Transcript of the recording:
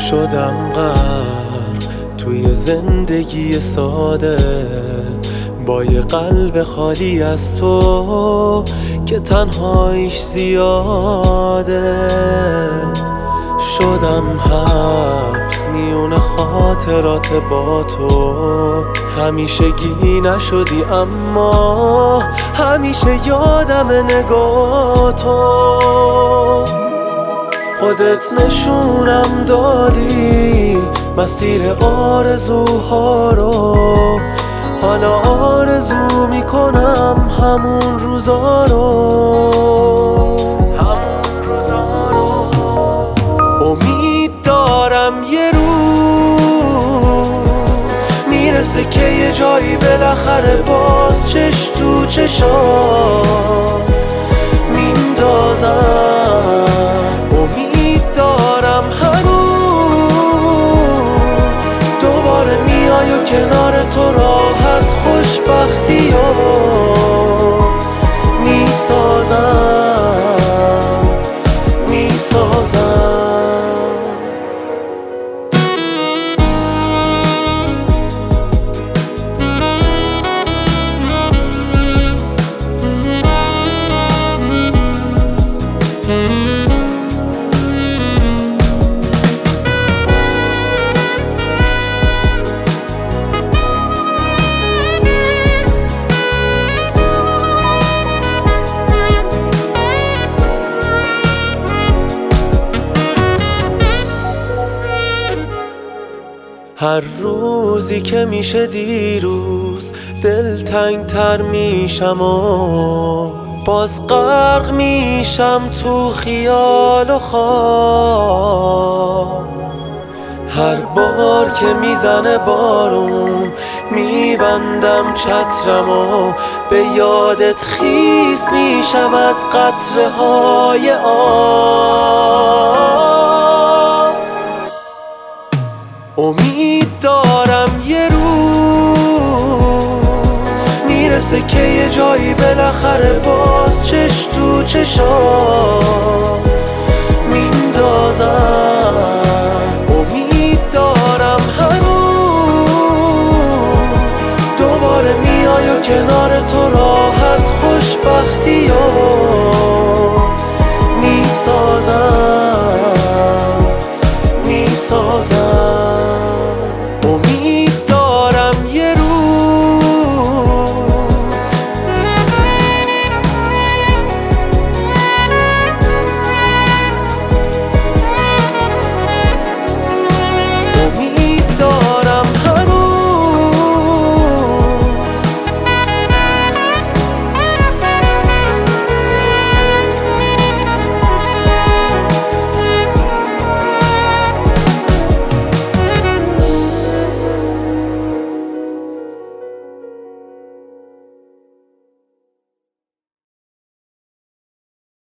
شدم غرق توی زندگی ساده، با یه قلب خالی از تو که تنهاییش زیاده. شدم حبس میون خاطرات با تو، همیشگی نشدی اما همیشه یادم نگاه تو. خودت نشونم دادی مسیر آرزوها رو، حالا آرزو میکنم همون روزا رو. امید دارم یه روز میرسه که یه جایی بالاخره باز چش تو چشات میندازم. امید دارم هنوز دوباره میای و کنار تو راحت خوشبختی رو میسازم. هر روزی که میشه دیروز دلتنگ تر میشم و باز غرق میشم تو خیال و خواب. هر بار که میزنه بارون میبندم چترم و به یادت خیس میشم از قطره های آب. امید دارم یه روز میرسه که یه جایی بالاخره باز چش تو چشات میندازم. امید دارم هنوز دوباره میای و کنار تو راحت خوشبختی رو میسازم. امید